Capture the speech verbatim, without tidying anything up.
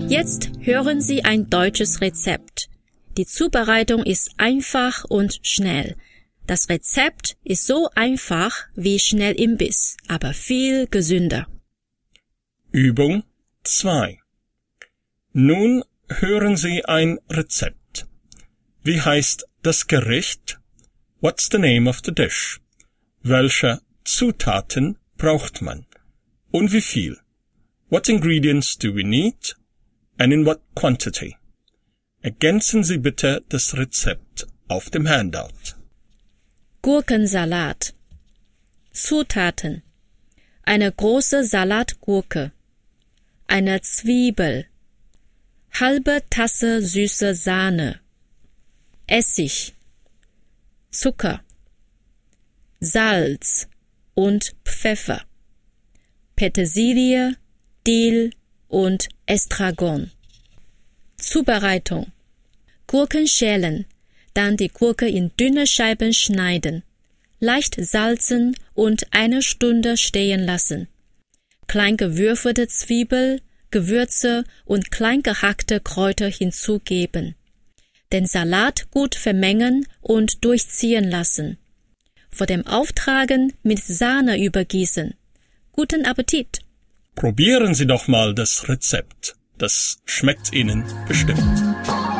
Jetzt hören Sie ein deutsches Rezept. Die Zubereitung ist einfach und schnell. Das Rezept ist so einfach wie Schnellimbiss, aber viel gesünder. Übung zwei. Nun hören Sie ein Rezept. Wie heißt das Gericht? What's the name of the dish? Welche Zutaten braucht man? Und wie viel? What ingredients do we need? And in what quantity? Ergänzen Sie bitte das Rezept auf dem Handout. Gurkensalat. Zutaten: eine große Salatgurke, eine Zwiebel, halbe Tasse süße Sahne, Essig, Zucker, Salz und Pfeffer, Petersilie, Dill und Estragon. Zubereitung: Gurken schälen, dann die Gurke in dünne Scheiben schneiden, leicht salzen und eine Stunde stehen lassen. Klein gewürfelte Zwiebel, Gewürze und klein gehackte Kräuter hinzugeben. Den Salat gut vermengen und durchziehen lassen. Vor dem Auftragen mit Sahne übergießen. Guten Appetit! Probieren Sie doch mal das Rezept. Das schmeckt Ihnen bestimmt.